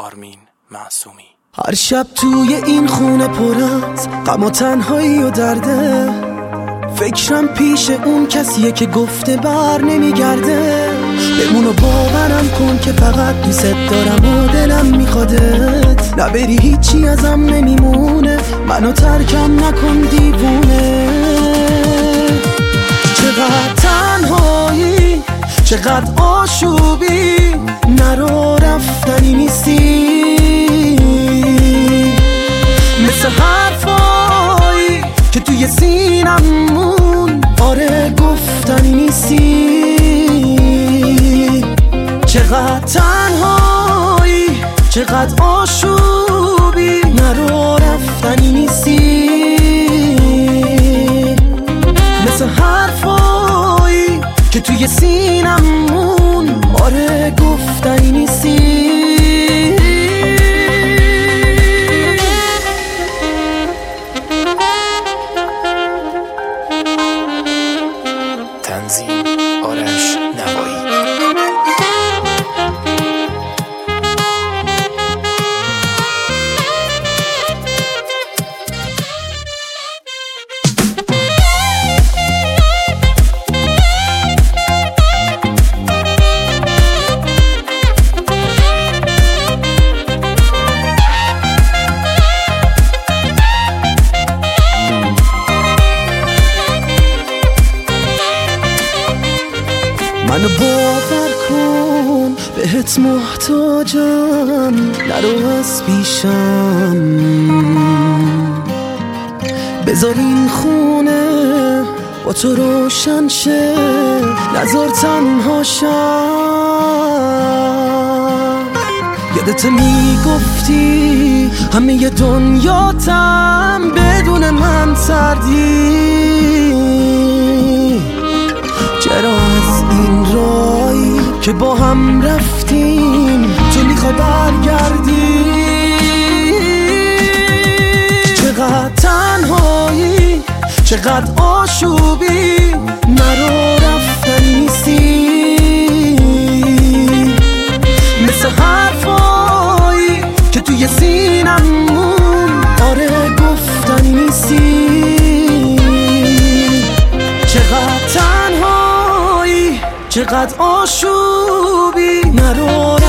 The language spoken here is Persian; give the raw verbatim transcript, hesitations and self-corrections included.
آرمین معصومی. هر شب توی این خونه پر از غم و تنهایی و درده، فکرم پیش اون کسیه که گفته بر نمیگرده. بمون و باورم کن که فقط دوست دارم و دلم میخوادت، نبری هیچی ازم نمیمونه، منو ترکم نکن دیوونه. چقدر تنهایی، چقدر آشوبی، نرو رفتنی نیستی، مثل حرفایی که توی سینمون آره گفتنی نیستی. چقدر تنهایی، چقدر آشوبی، نرو رفتنی نیستی، مثل حرفایی که توی سینمون آره گفتنی نیستی. تنظیم آرش نوایی. منو باور کن بهت محتاجم، نرو از پیشم، بذار این خونه با تو روشن شه، نذار تنها شم. یادت میگفتی همه ی دنیاتم بدون من سردی، چرا از این راهی که با هم رفتیم تو میخوای برگردی؟ چقدر تنهایی، چقدر آشوبی، نرو رفتنی نیستی، مثل حرفایی که توی سینمون آره گفتنی نیستی. چقدر تنهایی، چقدر آشوبی، نرو